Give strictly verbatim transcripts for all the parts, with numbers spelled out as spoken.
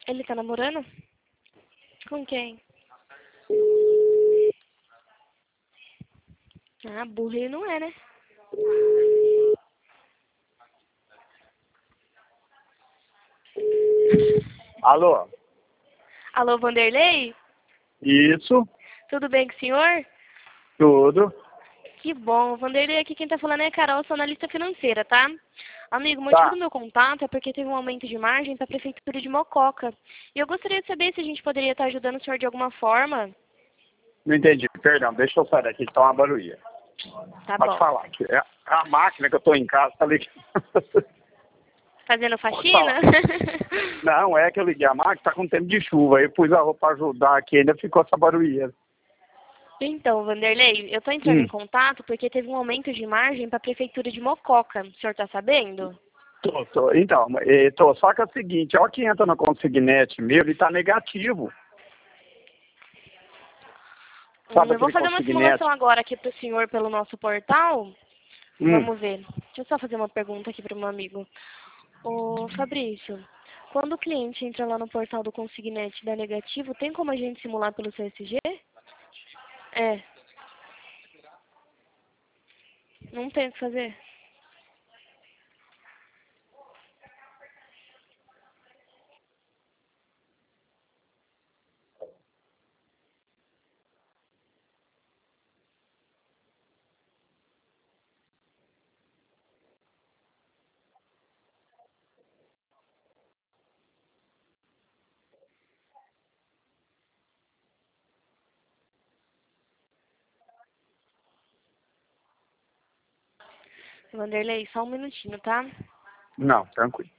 Ele tá namorando? Com quem? Ah, burro ele não é, né? Alô? Alô, Vanderlei? Isso, Tudo bem com o senhor? tudo. Que bom. Vanderlei, aqui quem tá falando é a Carol, sou analista financeira, tá? Amigo, o motivo do Tá, meu contato é porque teve um aumento de margem para a Prefeitura de Mococa. E eu gostaria de saber se a gente poderia estar ajudando o senhor de alguma forma. não entendi. Perdão, deixa eu sair daqui que tá uma barulhinha. Tá Pode bom. falar. Que é a máquina que eu tô em casa, tá ligado? Fazendo Pode faxina? falar. Não, é que eu liguei a máquina, tá com tempo de chuva. Aí eu pus a roupa pra ajudar aqui, ainda ficou essa barulhinha. Então, Vanderlei, eu tô entrando em Hum, contato porque teve um aumento de margem para a Prefeitura de Mococa. O senhor tá sabendo? tô, tô. Então, eh, tô. Só que é o seguinte, ó, que entra no consignete meu, ele tá negativo. Hum, Sabe eu vou aquele fazer uma consignete? simulação agora aqui pro senhor pelo nosso portal. Hum, Vamos ver. Deixa eu só fazer uma pergunta aqui pro meu amigo. Ô, Fabrício, quando o cliente entra lá no portal do Consignet e dá negativo, tem como a gente simular pelo C S G? É, não tem o que fazer. Vanderlei, só um minutinho, tá? não, tranquilo.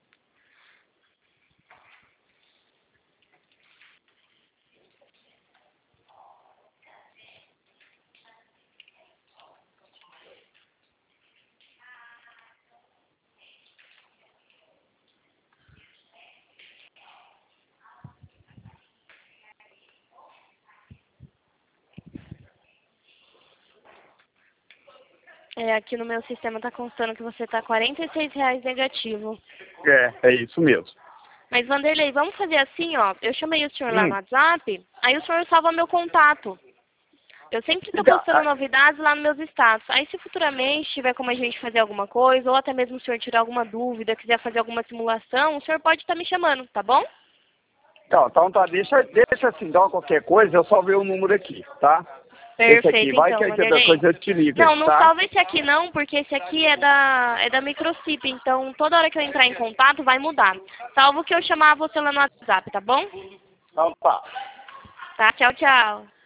É, aqui no meu sistema tá constando que você tá quarenta e seis reais negativo. É, é isso mesmo. Mas, Vanderlei, vamos fazer assim, ó. Eu chamei o senhor lá no Hum, WhatsApp, aí o senhor salva meu contato. Eu sempre estou então, postando novidades lá nos meus status. Aí, se futuramente tiver como a gente fazer alguma coisa, ou até mesmo o senhor tirar alguma dúvida, quiser fazer alguma simulação, o senhor pode estar me chamando, tá bom? então, então tá, deixa, deixa assim, dá qualquer coisa, eu só ver o número aqui, tá? Esse aqui, Perfeito, vai então, que aí qualquer Vanderlei. coisa eu te ligo Não, aí, não tá? salva esse aqui não, porque esse aqui é da, é da Microchip. Então, toda hora que eu entrar em contato, vai mudar. Salvo que eu chamar você lá no WhatsApp, tá bom? Então tá. Tá, tchau, tchau.